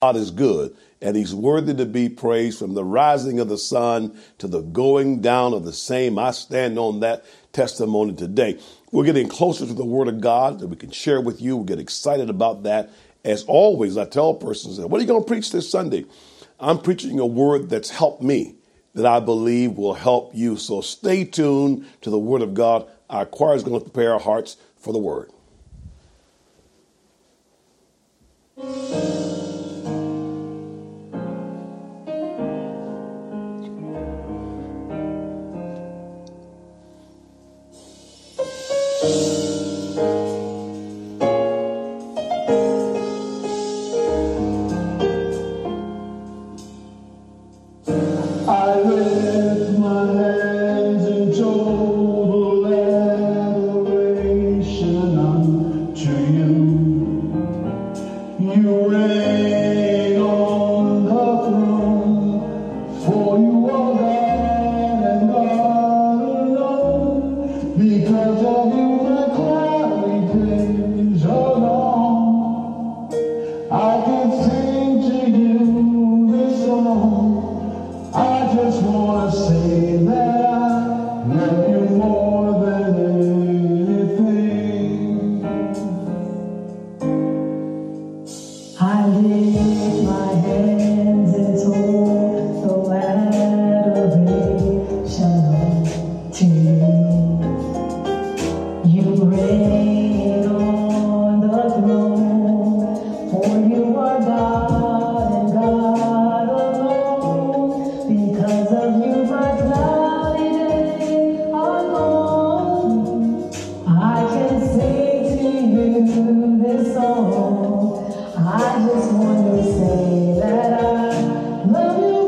God is good, and he's worthy to be praised from the rising of the sun to the going down of the same. I stand on that testimony today. We're getting closer to the word of God that we can share with you. We get excited about that. As always, I tell persons, what are you going to preach this Sunday? I'm preaching a word that's helped me, that I believe will help you. So stay tuned to the word of God. Our choir is going to prepare our hearts for the word. I just want to say that I love you.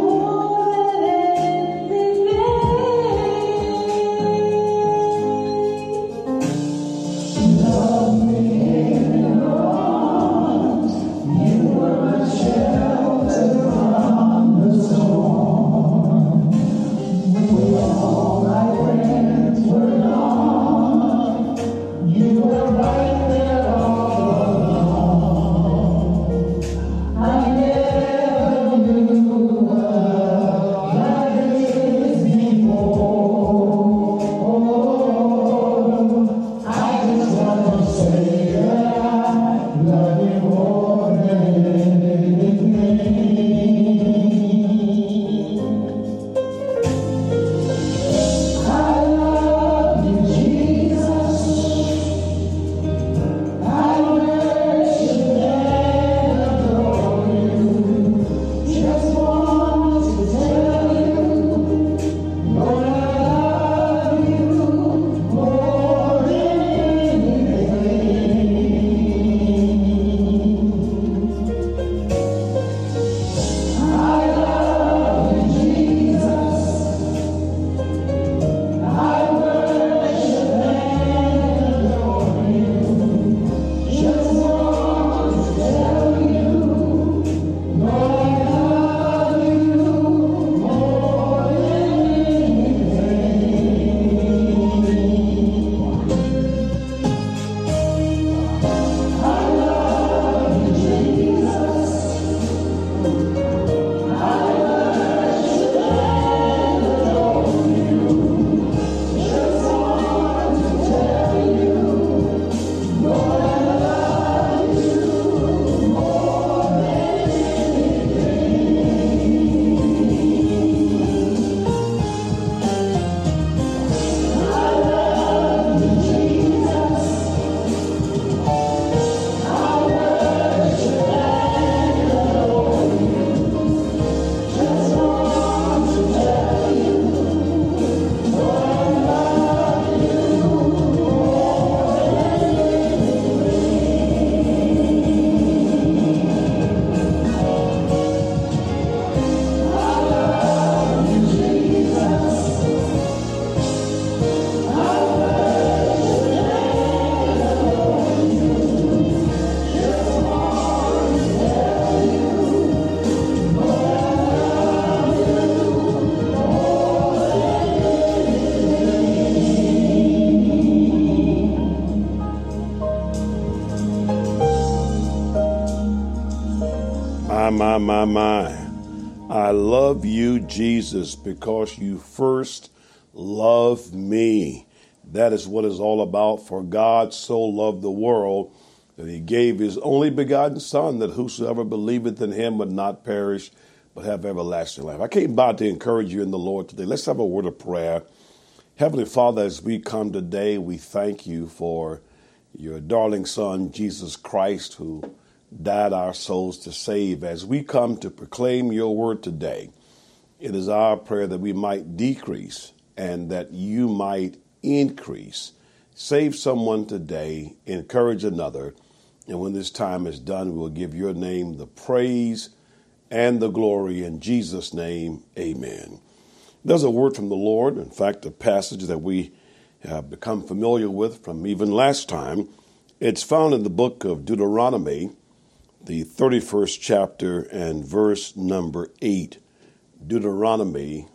my. I love you, Jesus, because you first loved me. That is what it's all about. For God so loved the world that he gave his only begotten Son, that whosoever believeth in him would not perish, but have everlasting life. I came by to encourage you in the Lord today. Let's have a word of prayer. Heavenly Father, as we come today, we thank you for your darling Son, Jesus Christ, who died our souls to save. As we come to proclaim your word today, it is our prayer that we might decrease and that you might increase. Save someone today, encourage another, and when this time is done, we will give your name the praise and the glory. In Jesus' name, amen. There's a word from the Lord, in fact, a passage that we have become familiar with from even last time. It's found in the book of Deuteronomy, the 31st chapter and verse number 8. Deuteronomy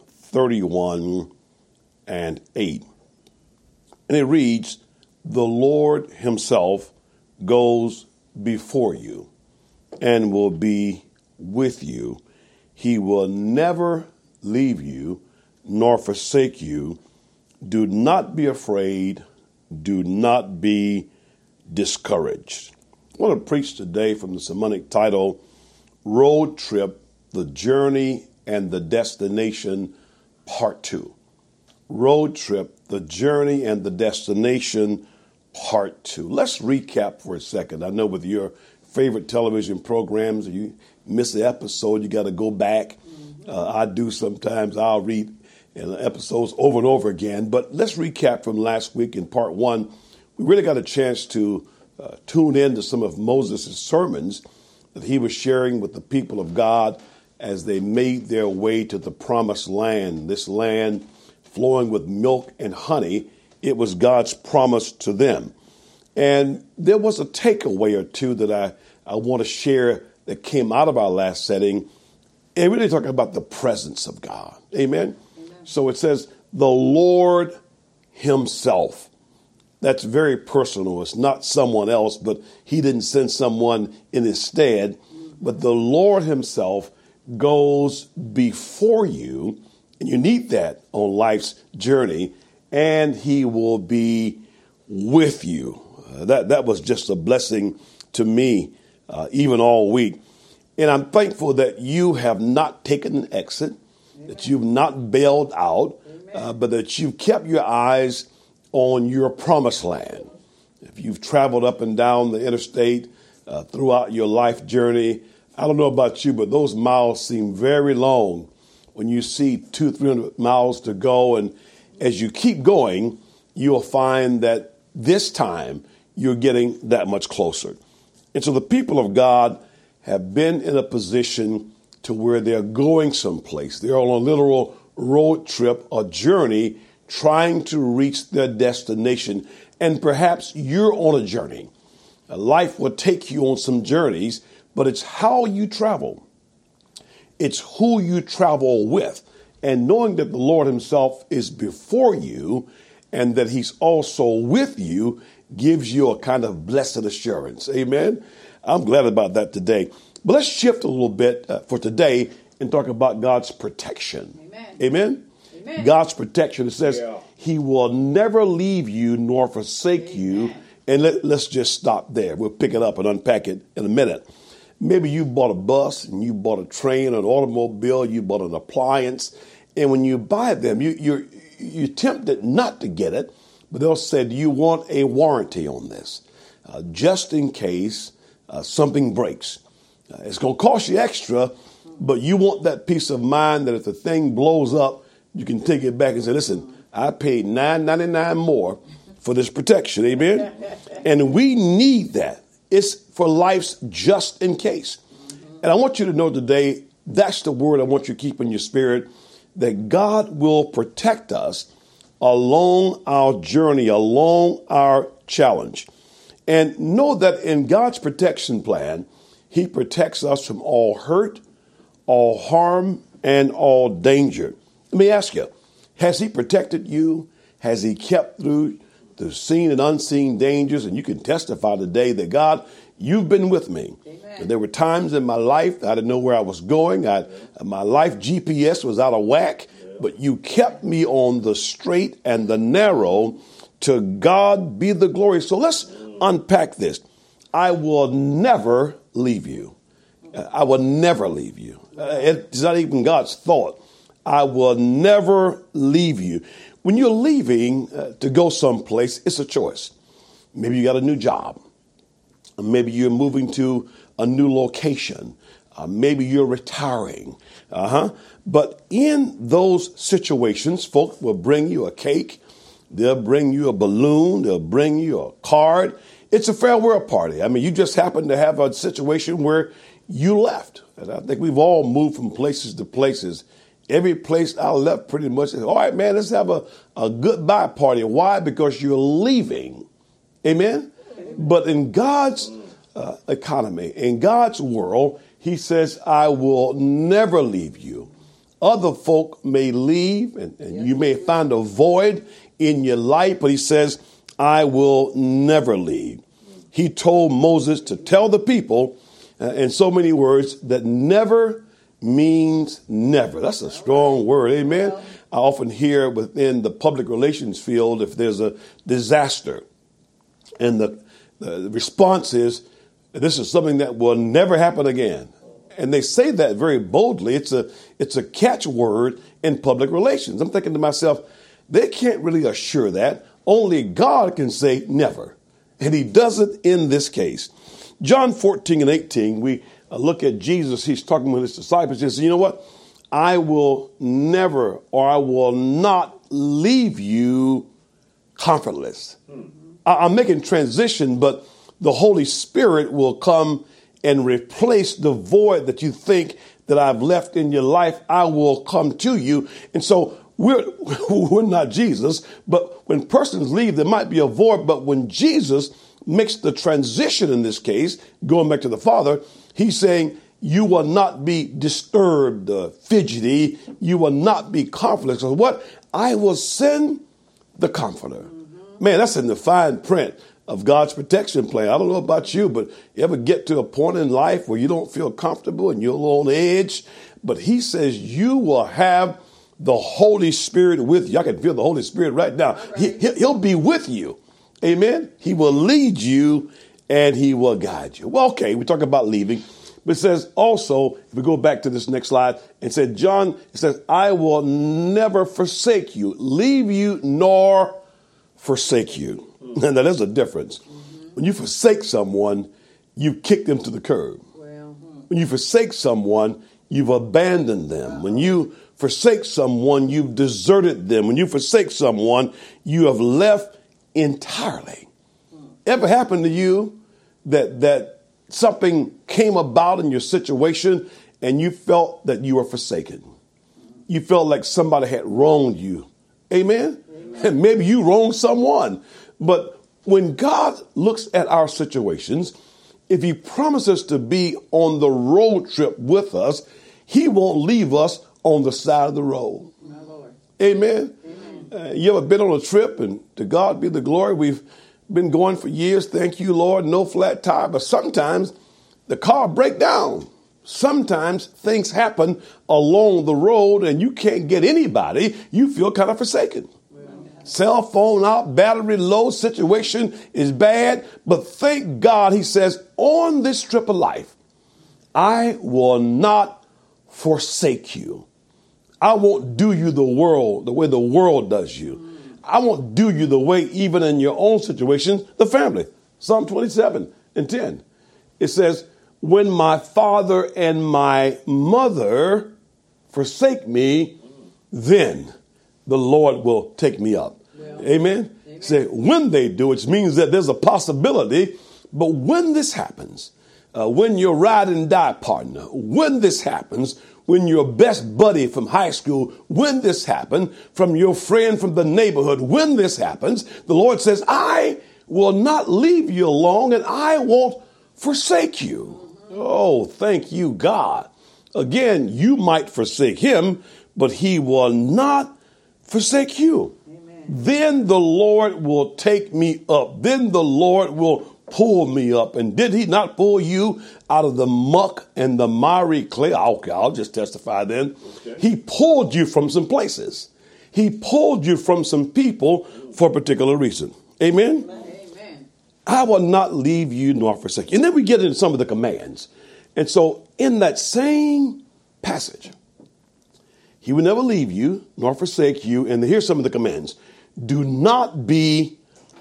31 and 8. And it reads, "The Lord himself goes before you and will be with you. He will never leave you nor forsake you. Do not be afraid. Do not be discouraged." I want to preach today from the sermonic title, Road Trip, the Journey and the Destination, Part 2. Road Trip, the Journey and the Destination, Part 2. Let's recap for a second. I know with your favorite television programs, you miss the episode, you got to go back. I do sometimes. I'll read episodes over and over again. But let's recap from last week in Part 1. We really got a chance to tune in to some of Moses' sermons that he was sharing with the people of God as they made their way to the promised land, this land flowing with milk and honey. It was God's promise to them. And there was a takeaway or two that I want to share that came out of our last setting. And really talking about the presence of God. Amen? Amen. So it says, the Lord himself. That's very personal. It's not someone else, but he didn't send someone in his stead. But the Lord himself goes before you. And you need that on life's journey, and he will be with you. That was just a blessing to me, even all week. And I'm thankful that you have not taken an exit, Amen. That you've not bailed out, but that you've kept your eyes on your promised land. If you've traveled up and down the interstate throughout your life journey, I don't know about you, but those miles seem very long when you see 200-300 miles to go. And as you keep going, you'll find that this time you're getting that much closer. And so the people of God have been in a position to where they're going someplace. They're on a literal road trip, a journey, trying to reach their destination. And perhaps you're on a journey. Life will take you on some journeys, but it's how you travel. It's who you travel with. And knowing that the Lord himself is before you and that he's also with you gives you a kind of blessed assurance. Amen. I'm glad about that today. But let's shift a little bit for today and talk about God's protection. Amen. Amen. Amen. God's protection. It says he will never leave you nor forsake you. And let's just stop there. We'll pick it up and unpack it in a minute. Maybe you bought a bus and you bought a train, an automobile, you bought an appliance. And when you buy them, you're tempted not to get it, but they'll say, do you want a warranty on this? Just in case something breaks. It's going to cost you extra, but you want that peace of mind that if the thing blows up, you can take it back and say, listen, I paid $9.99 more for this protection. Amen. And we need that. It's for life's just in case. And I want you to know today, that's the word I want you to keep in your spirit, that God will protect us along our journey, along our challenge. And know that in God's protection plan, he protects us from all hurt, all harm, and all danger. Let me ask you, has he protected you? Has he kept through the seen and unseen dangers? And you can testify today that God You've been with me. And there were times in my life I didn't know where I was going. My life GPS was out of whack, but you kept me on the straight and the narrow. To God be the glory. So let's unpack this. I will never leave you. I will never leave you. It's not even God's thought. I will never leave you. When you're leaving to go someplace, it's a choice. Maybe you got a new job. Maybe you're moving to a new location. Maybe you're retiring. But in those situations, folks will bring you a cake. They'll bring you a balloon. They'll bring you a card. It's a farewell party. I mean, you just happen to have a situation where you left. And I think we've all moved from places to places. Every place I left pretty much says, all right, man, let's have a goodbye party. Why? Because you're leaving. Amen? But in God's economy, in God's world, he says, I will never leave you. Other folk may leave and you may find a void in your life, but he says, I will never leave. He told Moses to tell the people in so many words that never means never. That's a strong word. Amen. I often hear within the public relations field, if there's a disaster and the response is, this is something that will never happen again. And they say that very boldly. It's a catchword in public relations. I'm thinking to myself, they can't really assure that. Only God can say never. And he does it in this case. John 14:18, we look at Jesus. He's talking with his disciples. He says, you know what? I will never or I will not leave you comfortless. I'm making transition, but the Holy Spirit will come and replace the void that you think that I've left in your life. I will come to you. And so we're not Jesus, but when persons leave, there might be a void. But when Jesus makes the transition in this case, going back to the Father, he's saying, you will not be disturbed, fidgety. You will not be conflict. So what? I will send the Comforter. Man, that's in the fine print of God's protection plan. I don't know about you, but you ever get to a point in life where you don't feel comfortable and you're a little on edge? But he says you will have the Holy Spirit with you. I can feel the Holy Spirit right now. He'll be with you. Amen. He will lead you and he will guide you. Well, okay, we talk about leaving. But it says also, if we go back to this next slide, it said, John, it says, I will never forsake you, leave you, nor forsake you. And now there's a difference. When you forsake someone, you kick them to the curb. When you forsake someone, you've abandoned them. When you forsake someone, you've deserted them. When you forsake someone, you have left entirely. Ever happened to you that something came about in your situation and you felt that you were forsaken? You felt like somebody had wronged you. Amen? And maybe you wronged someone. But when God looks at our situations, if he promises to be on the road trip with us, he won't leave us on the side of the road. My Lord. Amen. You ever been on a trip, and to God be the glory, we've been going for years. Thank you, Lord. No flat tire. But sometimes the car breaks down. Sometimes things happen along the road and you can't get anybody. You feel kind of forsaken. Cell phone out, battery low, situation is bad. But thank God, he says, on this trip of life, I will not forsake you. I won't do you the way the world does you. I won't do you the way, even in your own situation, the family. Psalm 27:10. It says, when my father and my mother forsake me, then the Lord will take me up. Well, amen. Say, when they do, it means that there's a possibility. But when this happens, when your ride and die partner, when this happens, when your best buddy from high school, when this happened, from your friend from the neighborhood, when this happens, the Lord says, I will not leave you alone and I won't forsake you. Oh, thank you, God. Again, you might forsake him, but he will not forsake you. Amen. Then the Lord will take me up. Then the Lord will pulled me up. And did he not pull you out of the muck and the miry clay? Okay, I'll just testify then. Okay. He pulled you from some places. He pulled you from some people for a particular reason. Amen? Amen. I will not leave you nor forsake you. And then we get into some of the commands. And so in that same passage, he will never leave you nor forsake you. And here's some of the commands. Do not be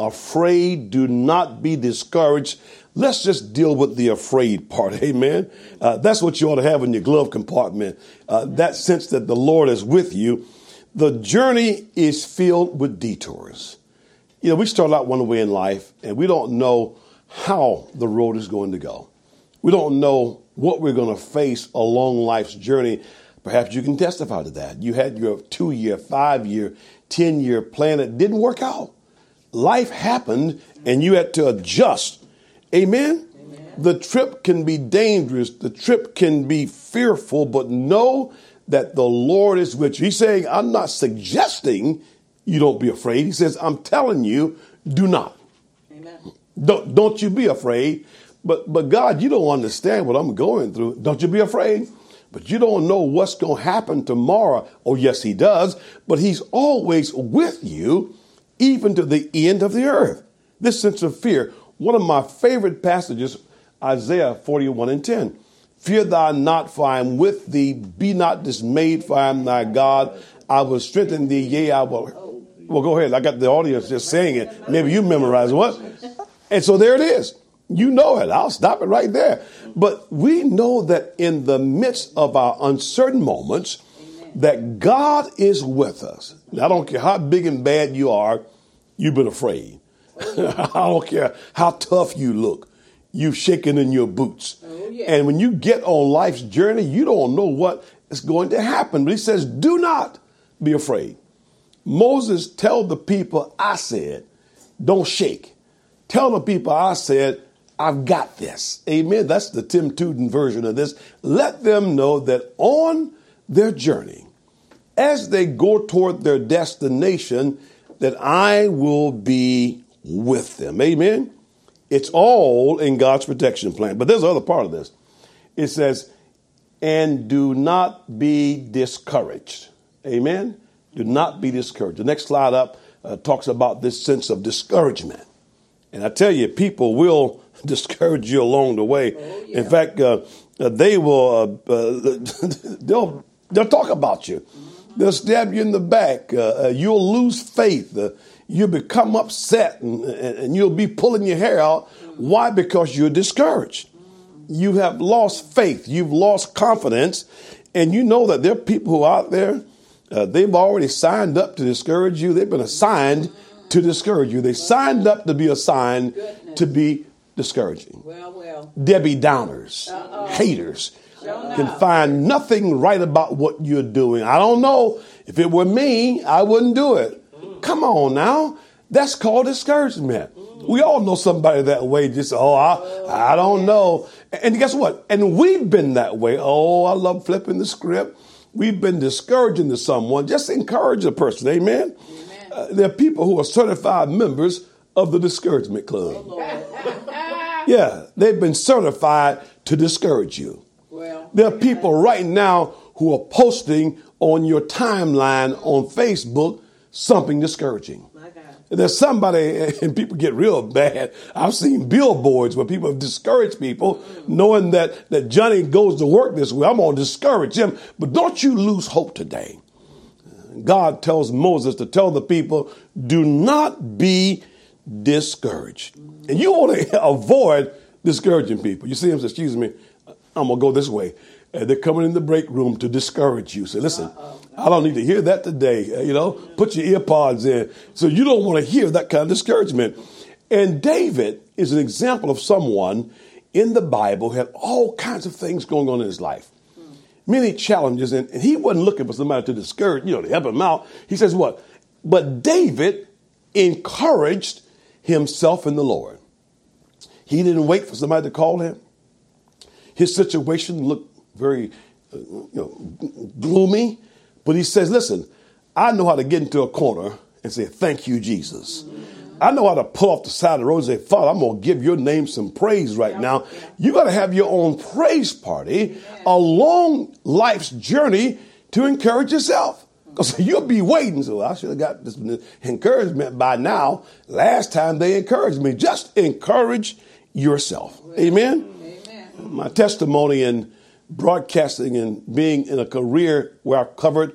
afraid. Do not be discouraged. Let's just deal with the afraid part. Amen. That's what you ought to have in your glove compartment. That sense that the Lord is with you. The journey is filled with detours. You know, we start out one way in life and we don't know how the road is going to go. We don't know what we're going to face along life's journey. Perhaps you can testify to that. You had your 2-year, 5-year, 10-year plan. It didn't work out. Life happened and you had to adjust. Amen? Amen. The trip can be dangerous. The trip can be fearful, but know that the Lord is with you. He's saying, I'm not suggesting you don't be afraid. He says, I'm telling you, do not. Amen. Don't you be afraid. But God, you don't understand what I'm going through. Don't you be afraid. But you don't know what's going to happen tomorrow. Oh, yes, he does. But he's always with you, even to the end of the earth. This sense of fear. One of my favorite passages, Isaiah 41:10. Fear thou not, for I am with thee. Be not dismayed, for I am thy God. I will strengthen thee. Yea, I will. Well, go ahead. I got the audience just saying it. Maybe you memorize what? And so there it is. You know it. I'll stop it right there. But we know that in the midst of our uncertain moments, that God is with us. Now, I don't care how big and bad you are, you've been afraid. I don't care how tough you look. You've shaken in your boots. Oh, yeah. And when you get on life's journey, you don't know what is going to happen. But he says, do not be afraid. Moses, tell the people, I said, don't shake. Tell the people, I said, I've got this. Amen. That's the Tim Tuden version of this. Let them know that on their journey, as they go toward their destination, that I will be with them. Amen. It's all in God's protection plan. But there's another part of this. It says, and do not be discouraged. Amen. Do not be discouraged. The next slide up talks about this sense of discouragement. And I tell you, people will discourage you along the way. Oh, yeah. In fact, they will, they'll talk about you. They'll stab you in the back. You'll lose faith. You'll become upset and you'll be pulling your hair out. Why? Because you're discouraged. You have lost faith. You've lost confidence. And you know that there are people who are out there, they've already signed up to discourage you. They've been assigned to discourage you. They signed up to be assigned to be discouraging. Well. Debbie Downers, haters, can find nothing right about what you're doing. I don't know. If it were me, I wouldn't do it. Come on now. That's called discouragement. We all know somebody that way. Just, I don't know. And guess what? And we've been that way. Oh, I love flipping the script. We've been discouraging to someone. Just encourage a person. Amen. There are people who are certified members of the discouragement club. Yeah, they've been certified to discourage you. There are people right now who are posting on your timeline on Facebook something discouraging. There's somebody, and people get real bad. I've seen billboards where people have discouraged people knowing that Johnny goes to work this way. I'm going to discourage him. But don't you lose hope today. God tells Moses to tell the people, do not be discouraged. And you want to avoid discouraging people. You see them say, excuse me, I'm going to go this way. They're coming in the break room to discourage you. Say, listen, I don't need to hear that today. Put your ear pods in. So you don't want to hear that kind of discouragement. And David is an example of someone in the Bible who had all kinds of things going on in his life. Many challenges, and he wasn't looking for somebody to discourage, to help him out. He says what? But David encouraged himself in the Lord. He didn't wait for somebody to call him. His situation looked very, gloomy. But he says, listen, I know how to get into a corner and say, thank you, Jesus. I know how to pull off the side of the road and say, Father, I'm going to give your name some praise right now. You got to have your own praise party along life's journey to encourage yourself. Because you'll be waiting. So I should have got this encouragement by now. Last time they encouraged me. Just encourage yourself. Amen. Amen. My testimony in broadcasting and being in a career where I covered,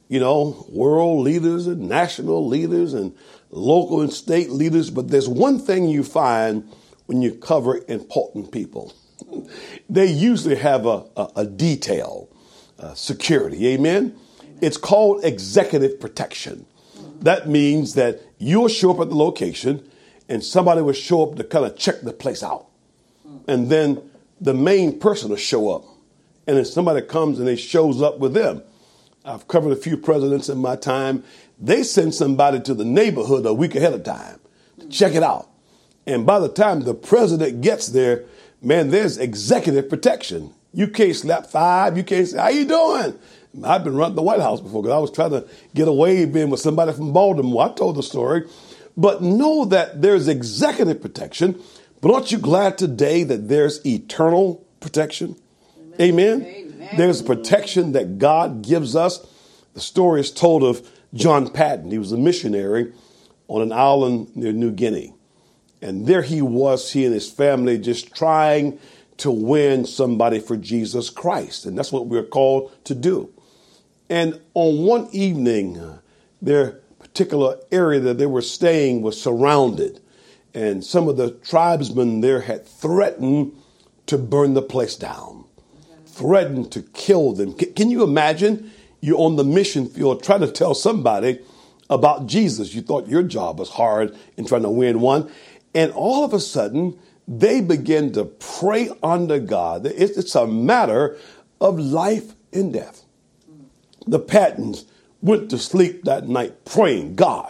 world leaders and national leaders and local and state leaders. But there's one thing you find when you cover important people. They usually have a detail, security. Amen. It's called executive protection. That means that you'll show up at the location and somebody will show up to kind of check the place out. And then the main person will show up. And then somebody comes and they shows up with them. I've covered a few presidents in my time. They send somebody to the neighborhood a week ahead of time to check it out. And by the time the president gets there, man, there's executive protection. You can't slap five. You can't say, how you doing? I've been running the White House before because I was trying to get a wave in with somebody from Baltimore. I told the story. But know that there's executive protection. But aren't you glad today that there's eternal protection? Amen. Amen. There's protection that God gives us. The story is told of John Patton. He was a missionary on an island near New Guinea. And there he was, he and his family, just trying to win somebody for Jesus Christ. And that's what we're called to do. And on one evening, their particular area that they were staying was surrounded. And some of the tribesmen there had threatened to burn the place down, threatened to kill them. Can you imagine? You're on the mission field trying to tell somebody about Jesus. You thought your job was hard in trying to win one. And all of a sudden, they begin to pray unto God. It's a matter of life and death. The Pattons went to sleep that night praying, God,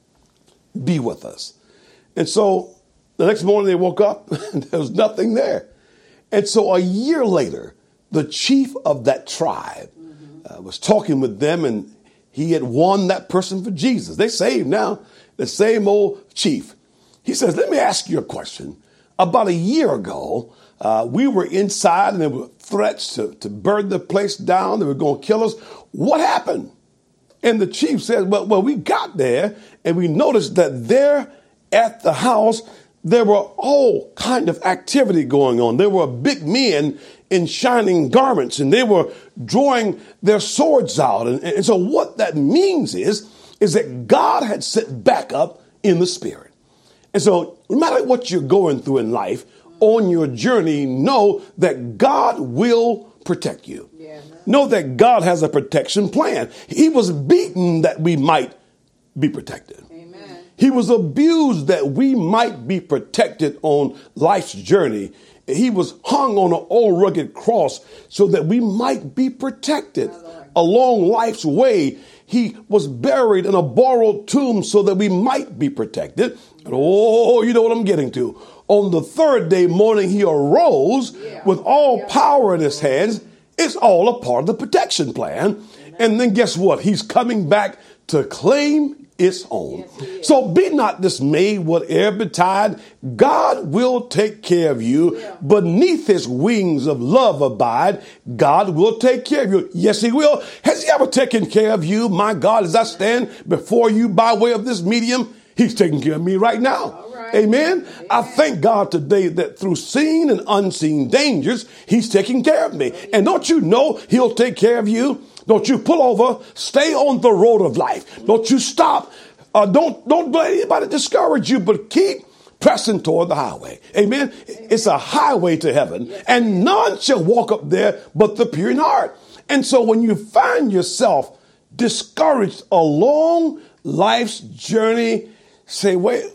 be with us. And so the next morning they woke up and there was nothing there. And so a year later, the chief of that tribe was talking with them, and he had won that person for Jesus. They saved now, the same old chief. He says, let me ask you a question. About a year ago, we were inside and there were threats to burn the place down. They were going to kill us. What happened? And the chief said, well, we got there and we noticed that there at the house, there were all kind of activity going on. There were big men in shining garments and they were drawing their swords out. And so what that means is that God had set back up in the spirit. And so no matter what you're going through in life, on your journey, know that God will protect you. Yeah. Know that God has a protection plan. He was beaten that we might be protected. Amen. He was abused that we might be protected on life's journey. He was hung on an old rugged cross so that we might be protected along life's way. He was buried in a borrowed tomb so that we might be protected. And you know what I'm getting to. On the third day morning, he arose with all power in his hands. It's all a part of the protection plan. And then guess what? He's coming back to claim its own. So be not dismayed, whatever betide. God will take care of you. Beneath his wings of love abide. God will take care of you. Yes, he will. Has he ever taken care of you? My God, as I stand before you by way of this medium, he's taking care of me right now. Amen. I thank God today that through seen and unseen dangers, he's taking care of me. And don't you know he'll take care of you? Don't you pull over. Stay on the road of life. Don't you stop. Don't let anybody discourage you, but keep pressing toward the highway. Amen. It's a highway to heaven, and none shall walk up there but the pure in heart. And so when you find yourself discouraged along life's journey, say, wait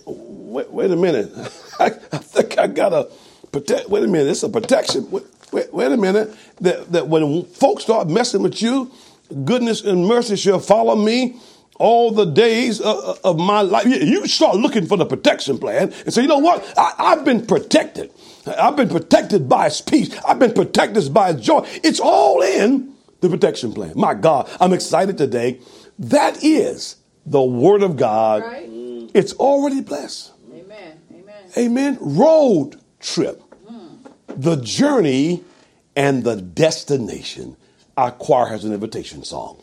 a minute. I think I got to protect. Wait a minute. It's a protection. Wait a minute. That when folks start messing with you, goodness and mercy shall follow me all the days of my life. You start looking for the protection plan and say, you know what? I've been protected. I've been protected by his peace. I've been protected by his joy. It's all in the protection plan. My God, I'm excited today. That is the word of God It's already blessed. Amen. Amen. Amen. Road trip. The journey and the destination. Our choir has an invitation song.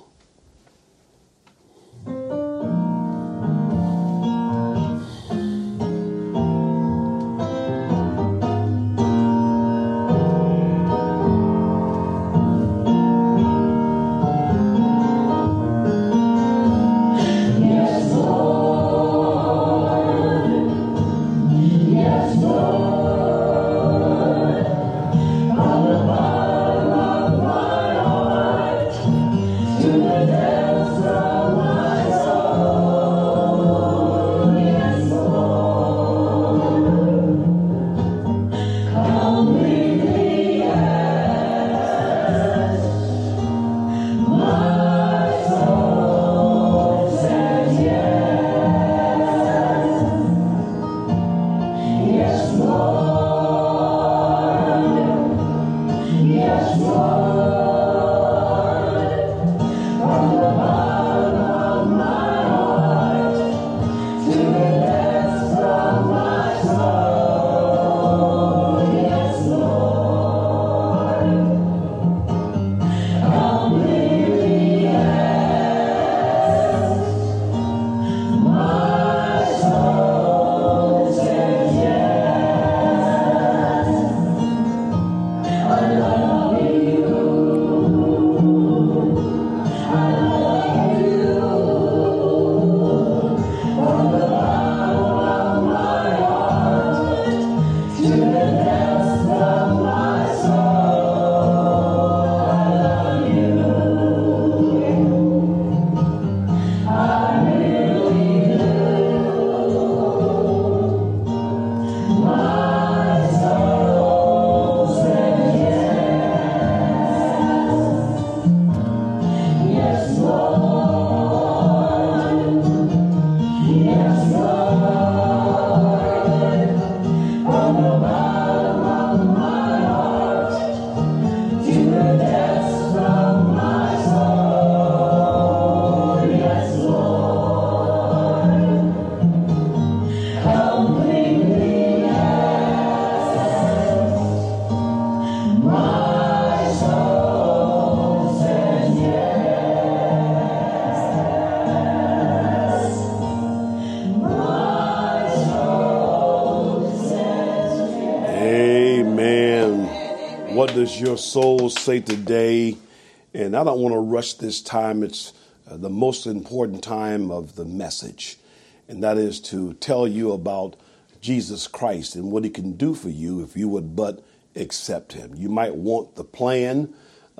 What does your soul say today? And I don't want to rush this time. It's the most important time of the message, and that is to tell you about Jesus Christ and what he can do for you if you would but accept him. You might want the plan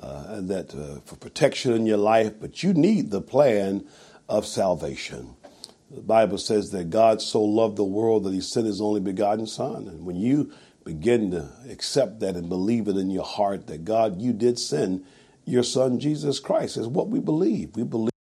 for protection in your life, but you need the plan of salvation. The Bible says that God so loved the world that he sent his only begotten son. And when you begin to accept that and believe it in your heart that God, you did send your son, Jesus Christ, is what we believe. We believe